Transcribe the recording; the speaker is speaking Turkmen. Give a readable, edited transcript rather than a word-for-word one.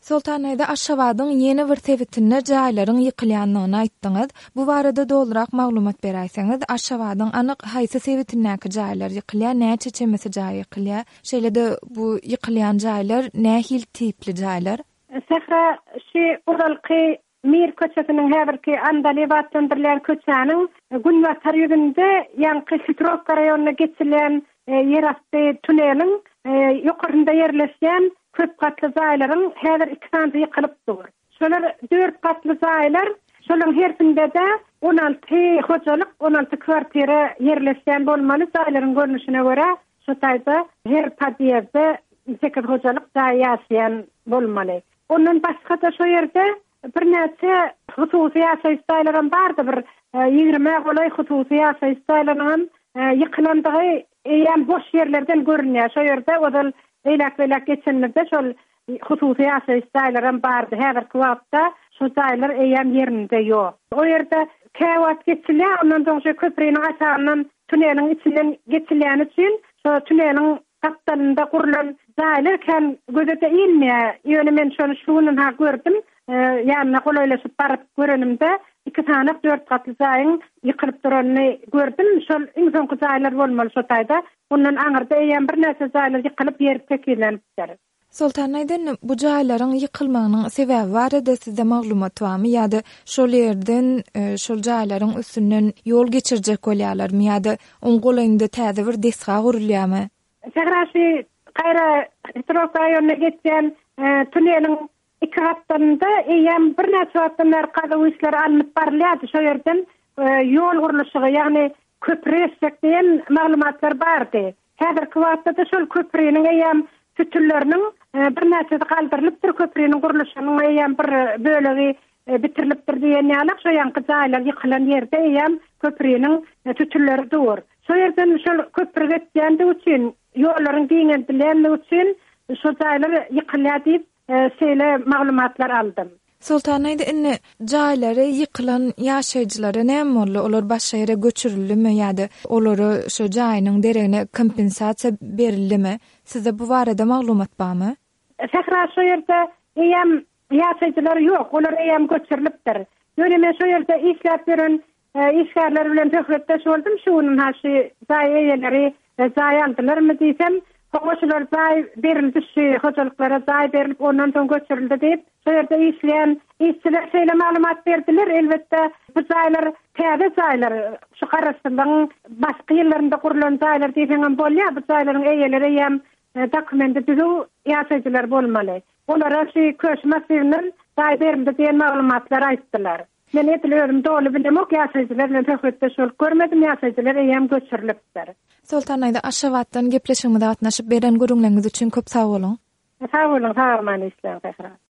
Sultanaýda Aşgabatyň ýeni bir tebitinde jaýlaryň ýykylýanlygyny aýtdyňyz. Bu barada dolurak maglumat berýärsiňiz, Aşgabatyň anyk haýsy sebitindäki jaýlar ýykylýar, näçe çemesi jaý ýykylýar? Şeýle-de bu ýykylýan jaýlar nähil tipli jaýlar? Sehra şu uralky Mir köçesiniň häzirki Andalibatdyrlylan köçäniň Günbatar ýüzünde ýanky Hitrovka raýonuna geçilen ýerasty tuneliň ýokarynda ýerleşen köp gatly jaýlaryň häzir 2 santy ýykylypdyr. Şolar 4 gatly jaýlar, şolaryň hersinde de 16 hojalyk, 16 kwartira ýerleşen bolmaly. Jaýlaryň görnüşine görä şu taýda her padiýerde 8 hojalyk jaý ýaşaýan bolmaly. Ondan başga da şo ýerde bir näçe hususy ýaşaýyşlaryň bardy, bir 20 golay hususy ýaşaýyşlaryň ýykylandygy ýa boş ýerlerden görünýär. Şo ýerde odal eýlek geçenlerde şol hususy ýaşaýyşlaryň bardy. Häzirki wagtda şu jaýlar eýem ýerinde ýok. O ýerde käwat geçilýär, ondan soň şu köprüň aşagyndan tuneliň içinden geçilýän üçin şo tuneliň gatlarynda gurulan jaýlar kan gözete ilmeýär. Ýöne men şonu ha gördüm. Yani golaylaşyp baryp görenimde 2 tane 4 gatly jaýyň ýykylyp duranyny gördüm. Şol iň soňky jaýlar bolmaly şu taýda. Bundan aňyrda eýen bir näçe jaýlar ýykylyp ýer tekilenipdir. Sultanaýdan bu jaýlaryň ýykylmagynyň sebäbi barada sizde maglumat barmy ýa-da şol ýerden şol jaýlaryň üstünden ýol geçirjek bolýarlarmy ýa-da oň golanynda täze bir desga gurulýarmy? Şehrasi gaýra Hitrovka raýonuna geçen tuneliň 2 gatlarynda eýem bir näçe wagtdan beri gazawyşlar alınıp barylýardy. Şo ýerden ýol gurulşygy, ýagny köprü diýen maglumatlar bardy. Häzirki wagtda şol köprüniň eýem tütülleriniň bir näçe galdyrylypdyr, köprüniň gurulşynyň eýem bir bölegi bitirilipdir diýen ýalyk şo ýanky jaýlar ýykylan ýerde eýem köprüniň tütülleri dur. Şo ýerden şol köprü geçýände üçin ýollaryň diňendilenmegi üçin şo jaýlar ýykylýar diýip şeýle maglumatlar aldım. Sultanaýda indi jaýlary ýykylan ýaşaýjylara näme boldy? Olar başga ýere göçürildimi ýa-da olary şu jaýynyň deregine kompensasiýa berildimi? Size bu barada maglumat barmy? Sehra şo ýerde eýem ýaşaýjylar ýok, olar eýem göçürilipdir. Ýöne men şo ýerde işläp beren işgärler bilen töhretdeş boldum. Şunun haşy jaý eýeleri jaý aldylarmy diýsem, hoşlar jaý berildi, şu hojalyklara jaý berilip ondan soň göçürildi diýip, şo ýerde işleýän işçiler şeýle maglumat berdiler. Elbetde bu jaýlar täze jaýlar, şu Garaşsynyň başga ýerlerinde gurulan jaýlar diýen bolýar. Bu jaýlaryň eýeleri ýa dokumenti düzü ýaşaýjylar bolmaly. Olara şu köç masynyň jaý berildi diýen maglumatlar aýtdylar. Men etlerim dolu bilemok ýaşaýjylar bilen töhretde şol görmedim, ýaşaýjylar eýem göçürilipdir. Sultanaýda Aşgabatdan gepleşigimizde gatnaşyp beren görüňleriniz üçin köp sag bolun. Sag bolun, sag bolun.